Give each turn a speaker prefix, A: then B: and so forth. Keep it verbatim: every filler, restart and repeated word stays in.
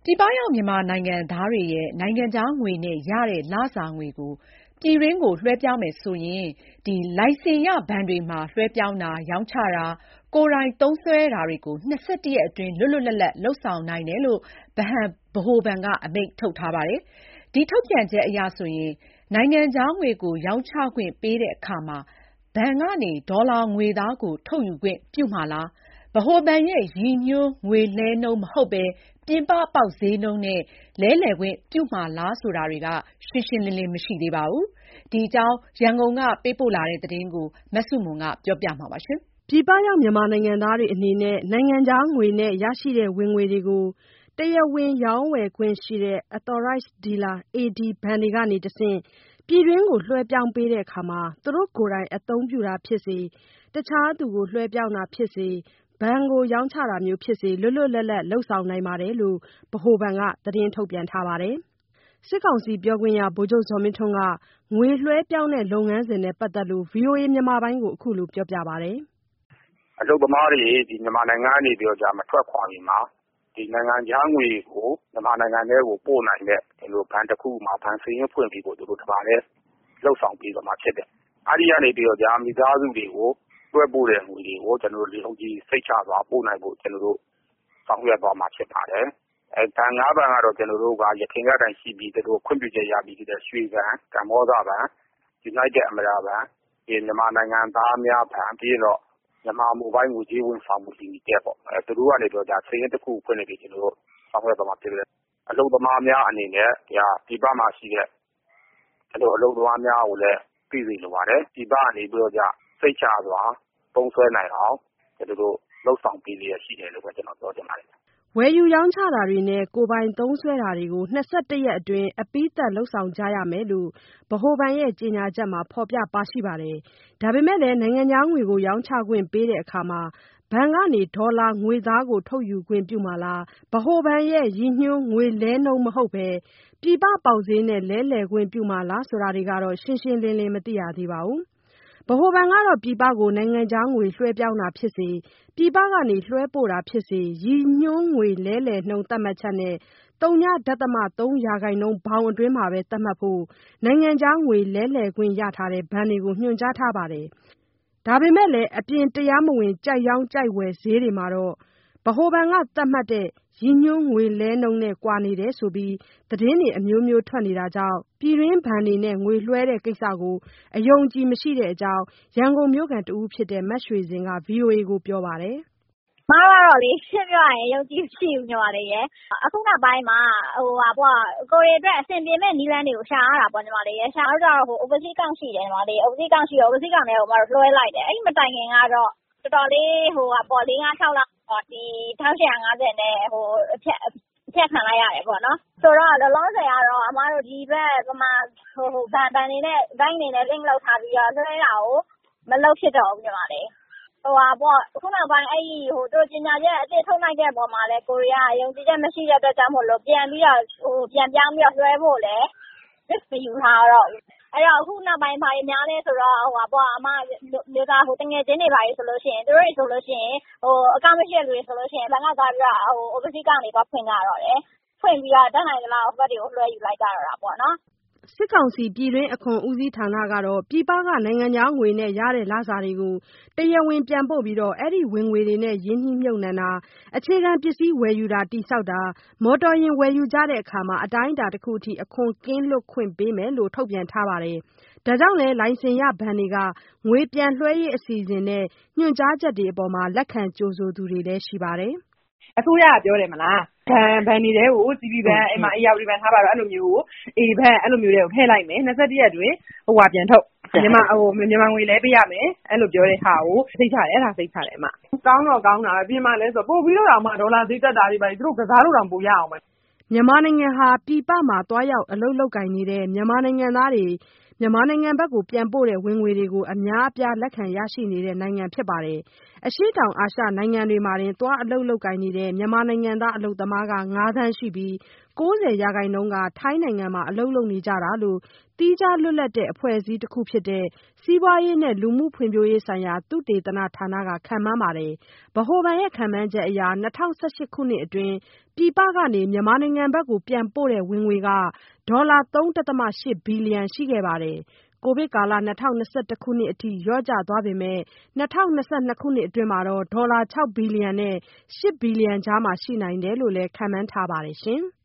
A: ပြည်ပရောက်မြန်မာနိုင်ငံသားတွေရဲ့နိုင်ငံခြားငွေနဲ့ရတဲ့လစာငွေကိုပြည်တွင်းကိုလွှဲပြောင်းမယ်ဆိုရင်ဒီလိုင်စင်ရဘဏ်တွေမှာလွှဲပြောင်းတာရောင်းချတာကိုယ်တိုင်သုံးစွဲတာတွေကို၂၁ရက်အတွင်းလွတ်လွတ်လပ်လပ်လုပ်ဆောင်နိုင်တယ်လို့ဗဟံဗဟိုဘဏ်ကအမိန့်ထုတ်ထားပါတယ်။ဒီထုတ်ပြန်ချက်အရဆိုရင်နိုင်ငံခြားငွေကိုရောင်းချခွင့်ပေးတဲ့အခါမှာဘဏ်ကနေဒေါ်လာငွေသားကိုထုတ်ယူခွင့်ပြုမှာလားဗဟိုဘဏ်ရဲ့ရည်ညွှန်းငွေလဲနှုန်းမဟုတ်ပဲပြင်ပပေါက်ဈေးနှုန်းနဲ့လဲလှယ်ခွင့်ပြုမှာလားဆိုတာတွေကရှင်းရှင်းလင်းလင်းမရှိသေးပါဘူး။ဒီအကြောင်းရန်ကုန်ကပေးပို့လာတဲ့သတင်းကိုမဆုမွန်ကပြောပြမှာပါ။
B: ပြည်ပရောက်မြန်မာနိုင်ငံသားတွေအနေနဲ့နိုင်ငံခြားငွေနဲ့ရရှိတဲ့ဝင်ငွေတွေကိုတရားဝင်ရောင်းဝယ်ခွင့်ရှိတဲ့ Authorized Dealer အေ ဒီ ဘဏ်တွေကနေတဆင့်ပြည်တွင်းကိုလွှဲပြောင်းပေးတဲ့အခါမှာသူတို့ကိုယ်တိုင်အသုံးပြုတာဖြစ်စေတခြားသူကိုလွှဲပြောင်းတာဖြစ်စေဘဏ်ကိုရောင်းချတာမျိုးဖြစ်စေလွတ်လွတ်လပ်လပ်လုပ်ဆောင်နိုင်ပါတယ်လို့ဗဟိုဘဏ်ကသတင်းထုတ်ပြန်ထားပါတယ်။စစ်ကောင်စီပြောခွင့်ရဗိုလ်ချုပ်ဇော်မင်းထွန်းကငွေလွှဲပြောင်းတဲ့လုပ်ငန်းစဉ်နဲ့ပတ်သက်လို့ ဗွီအိုအေမြန်မာပိုင်းကိုအခုလိုပြောပြပါတယ်
C: ။အလုပ်သမားတွေဒီမြန်မာနိုင်ငံကနေပြီးတော့မထွက်ခွာမီမှာဒီနိုင်ငံခြားငွေကိုမြန်မာနိုင်ငံထဲကိုပို့နိုင်တဲ့ဒီလိုဘဏ်တစ်ခုမှာဘဏ်စရင်းဖွင့်ပြီးတော့သူတို့တပါးလဲလှုပ်ဆောင်ပြီးတော့မှဖြစ်တယ်။အဲဒီကနေပြီးတော့ကြာမိသားစုတွေကိုတွဲပို့တဲ့ငွေတွေကိုကျွန်တော်တို့လေုံကြီးစိတ်ချစွာပို့နိုင်ဖို့ကျွန်တော်တို့ဆောင်ရွက်သွားမှာဖြစ်ပါတယ်။အဲဘဏ်၅ဘဏ်ကတော့ကျွန်တော်တို့ကရခိုင်ကတိုင်ရှိပြီးသူတို့ခွင့်ပြုချက်ရပြီးတဲ့ရွှေဘဏ်ကမ္ဘောဇဘဏ် United အမရာဘဏ်ဒီမြန်မာနိုင်ငံသားများဘဏ်ပြီးတော့မြန်မာမိုဘိုင်းကိုကြီးဝင်ဆောင်မှုလီမိတက်ပေါ့အဲသူတို့ကနေတော့ဒါစရင်းတစ်ခုဖွင့်နေပြီကျွန်တော်တို့ဆောင်ရွက်သွားမှာဖြစ်တယ်အလုပ်သမားများအနေနဲ့ဒါဒီပမှာရှိတဲ့အဲလိုအလုပ်သမားများကိုလည်းပြည်စီလိုပါတယ်ဒီပအနေပြီးတော့ကြစိတ်ချစွာပုံဆွဲနိုင်အောင်ကျွန်တော်တို့လှုပ်ဆောင်ပေးရရှိတယ်လို့ပဲကျွန်တော်ပြောချင်ပါတယ်
B: ဝယ်ယူရောင်းချတာတွေနဲ့ကိုယ်ပိုင်သုံးစွဲတာတွေကို၂၁ရက်အတွင်းအပြီးသတ်လုပ်ဆောင်ကြရမယ်လို့ဗဟိုဘဏ်ရဲ့ကြေညာချက်မှာဖော်ပြပါရှိပါတယ်။ဒါပေမဲ့လည်းနိုင်ငံခြားငွေကိုရောင်းချခွင့်ပေးတဲ့အခါမှာဘဏ်ကနေဒေါ်လာငွေသားကိုထုတ်ယူခွင့်ပြုမှာလားဗဟိုဘဏ်ရဲ့ရည်ညွှန်းငွေလဲနှုန်းမဟုတ်ပဲပြည်ပပေါက်ဈေးနဲ့လဲလှယ်ခွင့်ပြုမှာလားဆိုတာတွေကတော့ရှင်းရှင်းလင်းလင်းမသိရသေးပါဘူး။ဗဟိုဘဏ်ကတော့ပြည်ပကိုနိုင်ငံခြားငွေလွှဲပြောင်းတာဖြစ်စေပြည်ပကနေလွှဲပို့တာဖြစ်စေရည်ညွှန်းငွေလဲလှယ်နှုန်းသတ်မှတ်ချက်နဲ့သုညဒသမသုံးရာခိုင်နှုန်းဘောင်အတွင်းမှာပဲသတ်မှတ်ဖို့နိုင်ငံခြားငွေလဲလှယ်ခွင့်ရထားတဲ့ဘဏ်တွေကိုညွှန်ကြားထားပါတယ်။ဒါပေမဲ့လည်းအပြင်တရားမဝင်ကြိုက်ရောင်းကြိုက်ဝယ်ဈေးတွေမှာတော့ဗဟိုဘဏ်ကသတ်မှတ်တဲ့ရည်ညွှန်းငွေလဲနှုန်းနဲ့ကွာနေတယ်ဆိုပြီးသတင်းတွေအမျိုးမျိုးထွက်နေတာကြောင့်ပြည်တွင်းဘဏ်တွေနဲ့ငွေလွှဲတဲ့ကိစ္စကိုအယုံကြည်မရှိတဲ့အကြောင်းရန်ကုန်မြို့ခံတဦးဖြစ်တဲ့မရွှေစင်က ဗွီအိုအေကိုပြောပါတယ်
D: ။မကတော့လေရှင်းပြရင်ယုံကြည်ရှိဘူးညီမလေးရဲ့အခုနောက်ပိုင်းမှာဟိုဟာပေါ့ကိုရီအတွက်အဆင်ပြေမဲ့နီးလန်းတွေကိုရှာရတာပေါ့ညီမလေးရဲ့ရှာတော့တော့ဟို overseas ကောင်ရှိတယ်ညီမလေး overseas ကောင်ရှိတော့ overseas ကောင်တွေကိုမတို့လွှဲလိုက်တယ်အဲ့ဒီမတိုင်ခင်ကတော့တော်တော်လေးဟိုဟာပေါ့၄၅၆လဒီ၁၈၅၀နဲ့ဟိုအဖြတ်အဖြတ်ခံလိုက်ရတယ်ပေါ့နော်ဆိုတော့လောလောဆယ်ကတော့အမတို့ဒီဘက်ပမာဟိုဟိုဘန်ဘန်နေနဲ့ဘိုင်းနေနဲ့ link လောက်ထားပြီးတော့လွှဲတာကိုမလုပ်ဖြစ်တော့ဘူးညီမလေးဟိုဟာပေါ့ခုနောက်ပိုင်းအဲ့ဒီဟိုတို့ပညာချက်အစ်စ်ထုတ်လိုက်တဲ့ပုံမှာလဲကိုရီးယားယုံကြည်ချက်မရှိတဲ့အတွက်ကြောင့်မို့လို့ပြန်ပြီးတော့ဟိုပြန်ပြောင်းပြီးတော့လွှဲဖို့လဲ risk မယူထားတော့အဲ့တော့အခုနောက်ပိုင်းဘာတွေများလဲဆိုတော့ဟိုဟာပေါ့အမမျိုးသားဟိုတငယ်ချင်းတွေပါလေဆိုလို့ရှိရင်တို့တွေဆိုလို့ရှိရင်ဟိုအကောင့်မရှိတဲ့လူတွေဆိုလို့ရှိရင်ဘဏ်ကသွားပြီးတော့ဟို overseas ကောင်တွေတော့ဖွင့်ကြတော့တယ်ဖွင့်ပြီးတော့တန်းနိုင်ကြလားဟိုဘက်တွေကိုလွှဲယူလိုက်ကြတော့တာပေါ့နော်
B: စစ်ကောင်စီပြည်တွင်းအခွန်ဦးစီးဌာနကတော့ပြည်ပကနိုင်ငံခြားငွေနဲ့ရတဲ့လစာတွေကိုတရားဝင်ပြန်ပို့ပြီးတော့အဲ့ဒီဝင်ငွေတွေနဲ့ရင်းနှီးမြှုပ်နှံတာအခြေခံပစ္စည်းဝယ်ယူတာတိဆောက်တာမော်တော်ယာဉ်ဝယ်ယူကြတဲ့အခါမှာအတိုင်းအတာတစ်ခုအထိအခွန်ကင်းလွတ်ခွင့်ပေးမယ်လို့ထုတ်ပြန်ထားပါတယ်။ဒါကြောင့်လဲလိုင်စင်ရဘဏ်တွေကငွေပြန်လွှဲရေးအစီအစဉ်နဲ့ညွှန်ကြားချက်တွေအပေါ်မှာလက်ခံကြိုဆိုသူတွေလည်းရှိပါတယ်။
E: အစိုးရကပြောတယ်မလားဘဏ်ဘဏ်တွေကို စီ ဘီ ဘဏ်အိမ်မှာအေယာဝတီဘဏ်ထားပါတော့အဲ့လိုမျိုးကို အေ ဘဏ်အဲ့လိုမျိုးတွေကိုထည့်လိုက်မယ်၂၁ရက်အတွင်းဟိုဟာပြန်ထုတ်မြန်မာဟိုမြန်မာငွေလဲပေးရမယ်အဲ့လိုပြောတဲ့ဟာကိုသိချတယ်အဲ့ဒါသိချတယ်အမကောင်းတော့ကောင်းတာပဲပြင်မှာလဲဆိုပို့ပြီးတော့တော့မှဒေါ်လာသေးတက်တာတွေပါသူတို့ကစားလို့တော့ပို့ရအောင်ပဲ
B: မြန်မာနိုင်ငံဟာပြည်ပမှာတွားရောက်အလုပ်လုပ်ကိုင်နေတဲ့မြန်မာနိုင်ငံသားတွေမြန်မာနိုင်ငံဘက်ကိုပြန်ပို့တဲ့ဝင်ငွေတွေကိုအများအပြားလက်ခံရရှိနေတဲ့နိုင်ငံဖြစ်ပါတယ်။အရှေ့တောင်အာရှနိုင်ငံတွေမှာတင်သွားအလုပ်လုပ်ကိုင်နေတဲ့မြန်မာနိုင်ငံသားအလုပ်သမားက၅သန်းရှိပြီး၉၀ ရာခိုင်နှုန်းက ထိုင်းနိုင်ငံမှာ အလုပ်လုပ်နေကြတာလို့ သီးခြားလွတ်လပ်တဲ့ အဖွဲ့အစည်းတခုဖြစ်တဲ့ စီးပွားရေးနဲ့ လူမှုဖွံ့ဖြိုးရေးဆိုင်ရာ သုတေသနဌာနက ခန့်မှန်းပါတယ်။ ဗဟိုဘဏ်ရဲ့ ခန့်မှန်းချက်အရ ၂၀၁၈ ခုနှစ်အတွင်း ပြည်ပကနေ မြန်မာနိုင်ငံဘက် ပြန်ပို့တဲ့ ဝင်ငွေက ဒေါ်လာ ၃ ဒသမ ၈ ဘီလီယံ ရှိခဲ့ပါတယ်။ ကိုဗစ်ကာလ ၂၀၂၁ ခုနှစ်အထိ လျော့ကျသွားပေမဲ့ ၂၀၂၂ ခုနှစ်အတွင်း ဒေါ်လာ ၆ ဘီလီယံနဲ့ ၈ ဘီလီယံကြား ရှိနိုင်တယ်လို့လည်း ခန့်မှန်းထားပါတယ်။